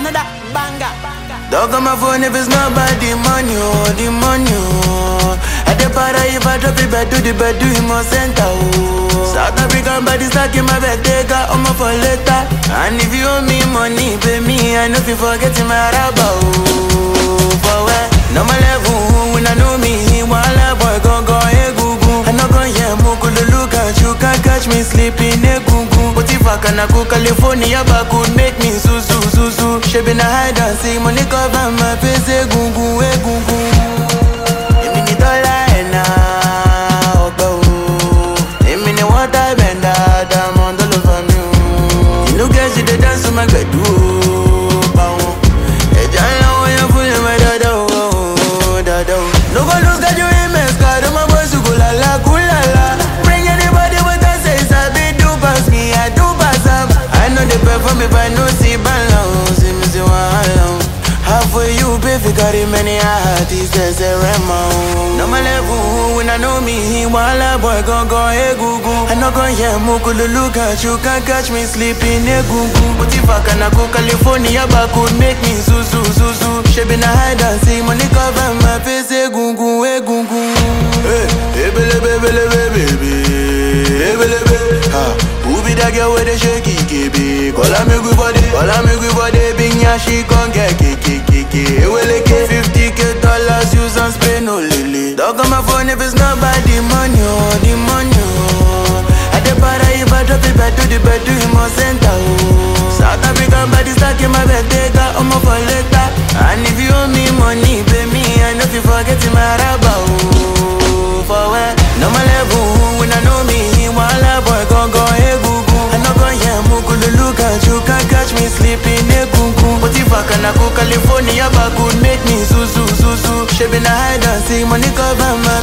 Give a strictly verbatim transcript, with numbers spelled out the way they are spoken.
another banger. Don't call my phone if it's not about the money, oh, the money, oh. I dey para if I drop it back to the bed, do him on center, oh. South African body stuck in my bed, take out on my for later. And if you owe me money, pay me, I know if you forget my rubber, oh. For where? No my level, when I know me, while I boy go go, hey, goo goo. I no go hear mukulu look at you, can't catch me sleeping, hey, goo goo. But if I can go California, back could make me su su su su. She been a hide and see money cover my face, hey, goo goo, hey, goo goo. A minute all I now, go. A minute what I bend out, I'm on the love of me. You look at you, they dance to my bed, oh, pow. Hey, Jana, when you're fooling my dada, oh, dada. No go lose, got you in my scar, my boys who go la la, cool la la. Bring anybody with us, say, Sabi, do pass me, I do pass up. I know they perform if I know see balance, see me see one alone. Halfway you pay for carry many artists, there's a remo. No my level, when I know me, while I boy go go, hey, goo goo. I no go hear mukulu look at you, can't catch me sleeping, hey, goo goo. But if I can go California, back could make me su su su su. She been a hide and see money cover my face, hey, goo goo, hey, goo goo. Hey, hey, baby, baby, baby, hey, baby, ha. Who be that girl with the shaky baby? Call her me good body, call her me good body. Big nya she gon' get kiki kiki. Hey, well, like fifty k dollars use and spray no lily. Dog on my phone if it's not about the money, oh, the money, oh. I dey para if I drop it back to the bed, do him on center, oh. South African body stuck in my bed, take out on my for later. And if you owe me money, pay me, I know if you forget my rubber, oh. For where? No my level, when I know me, while I boy go go, hey, goo goo. I no go hear mukulu look at you, can't catch me sleeping, hey, goo goo. But if I can go California, back could make me su su su su. She been a hide and see money cover my